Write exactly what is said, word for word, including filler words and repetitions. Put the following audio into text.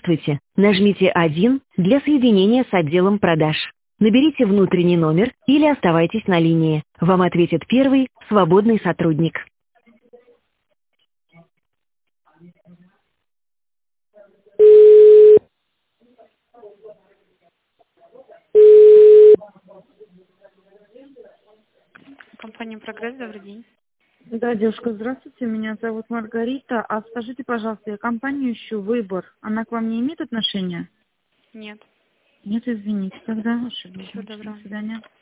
Здравствуйте. Нажмите один для соединения с отделом продаж. Наберите внутренний номер или оставайтесь на линии. Вам ответит первый свободный сотрудник. Компания «Прогресс», добрый день. Да, девушка, здравствуйте, меня зовут Маргарита. А скажите, пожалуйста, я компанию ищу «Выбор». Она к вам не имеет отношения? Нет. Нет, извините, тогда ошиблась. Всего доброго. До свидания.